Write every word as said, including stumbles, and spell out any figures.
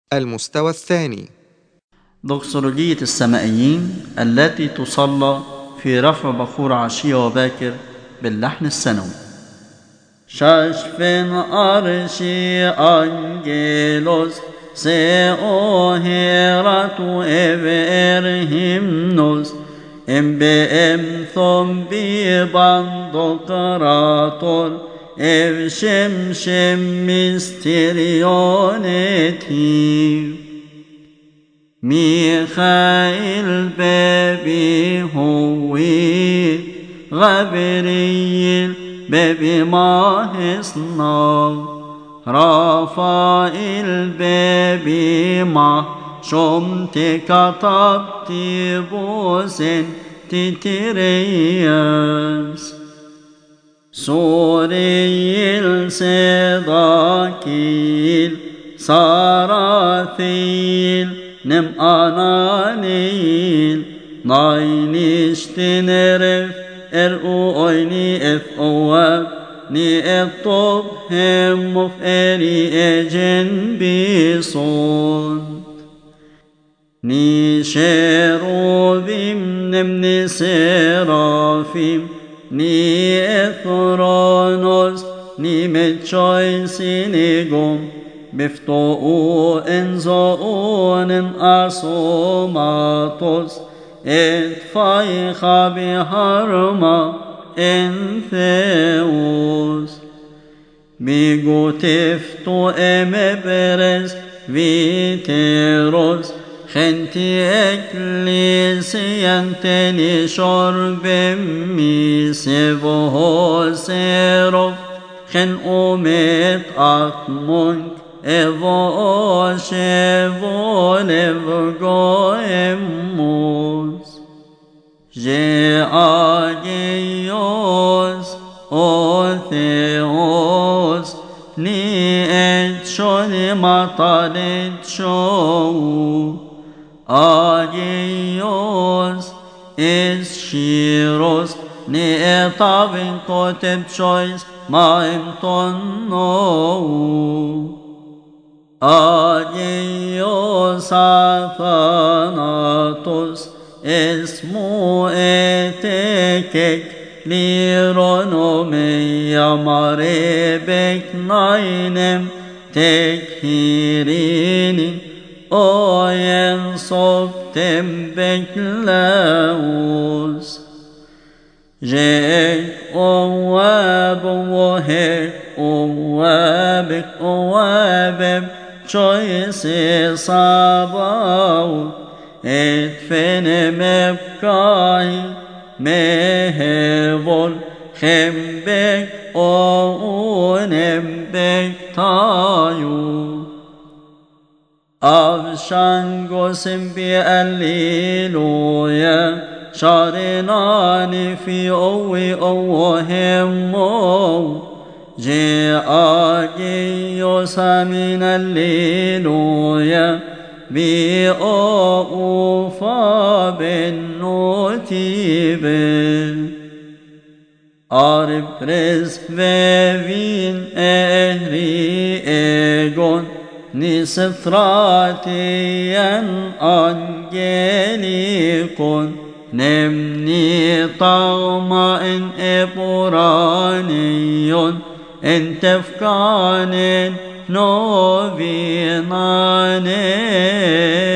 المستوى الثاني. دكسولوجية السمائيين التي تصلى في رفع بخور عشية وباكر باللحن السنوي. شاشفن أرشي أنجيلوس سيئو هيراتو إبرهيمنوس إم بإم ثم ببندقراتور إف شم شم ميستريونتي ميخائيل بابي هوي غبريل بابي ماهسنا رافائيل بابي ما شمت كتبتي بوسن تترياس سوريل سيداكيل ساراثيل نم أنانيل ناينيشتنرف ارؤو ايني اف اواب ني اطب هم مفئري اجن بيصون ني شيروبيم نم نسرافيم ني اثرانوس ني متشوي سينيغوم بفتوء انزؤون أصوماتوس اتفايخ بهرما انثيوس بيغو تفتو امبرس فيتيروس خنتي اكليسيان تني شرب ميسيبوه سيروف خن اومت اطمونك Evo shevo levgo emos Je agios o theos Ni et shoni matalit show Agios is shiros Ni etavin koteb choice maim tonno Agios athanatos esmu etekek lironome yamare beknainem tekhirini oyen soptem beklaus Jek oab wohek oabek oabeb choice sabau et fene mebkai mehevol chembek o unembek tayu avshangosim bi alleluia sharinani fi owi owohemo جاء من الليلويا بأوفا بالنوتيب أربرز فين أهري إيغون نسفراتيا أنجليكون نمني طغما إن إبرانيون إن تفكان نوفينان